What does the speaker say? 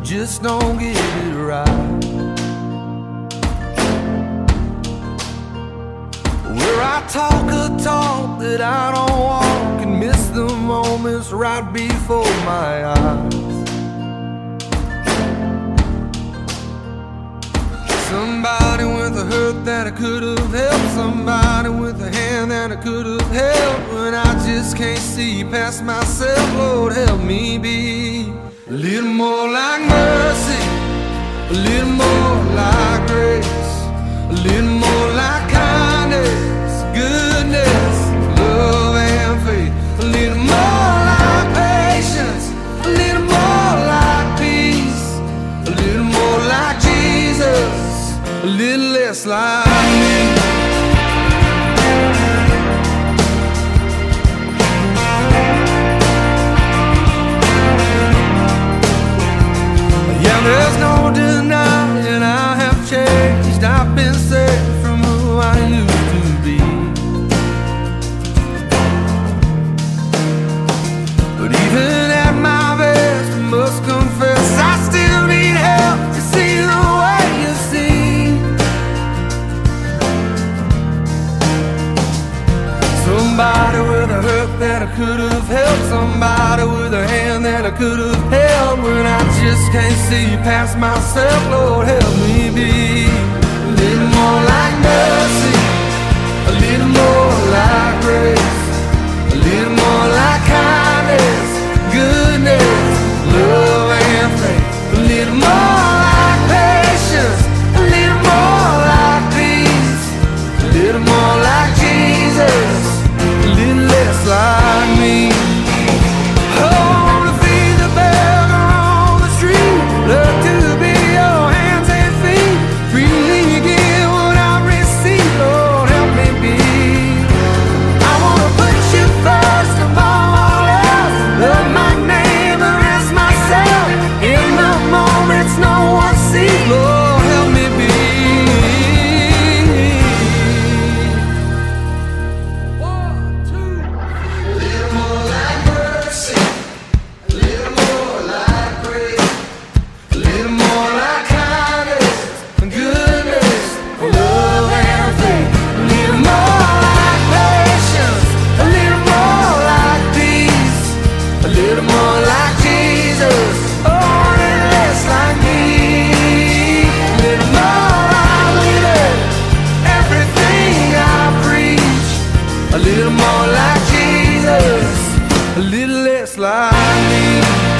just don't get it right. Where I talk a talk that I don't walk and miss the moments right before my eyes. Somebody with a hurt that I could have helped, somebody with a hand that I could have held. When I just can't see past myself, Lord, help me be a little more like mercy, a little more like grace, a little more like kindness, goodness, love and faith, a little more like patience, a little more like peace, a little more like Jesus, a little less like me. Yeah, there's no denying I have changed. I've been set from who I used to be. But even at my best, I must confess I still need help to see the way you see. Somebody with a hurt that I could have helped, somebody with a hand that I could have held. When I just can't see past myself, Lord, help me be a little more like mercy, a little more like grace, a little more like kindness, goodness, love and faith, a little more like patience, a little more like peace, a little more like Jesus, a little less like me. Oh, I wanna feed the beggar on the street, love to be your hands and feet, freely give what I receive, Lord, help me be. I wanna put you first above all else, love my neighbor as myself, in the moments no one sees, Lord, help me be. 1, 2, a little more like mercy, a little more like grace, a little more like kindness and goodness, love and faith, a little more like patience, a little more like peace, a little more like Jesus, oh, a little less like me, a little more like living everything I preach, a little more like Jesus, a little less like me.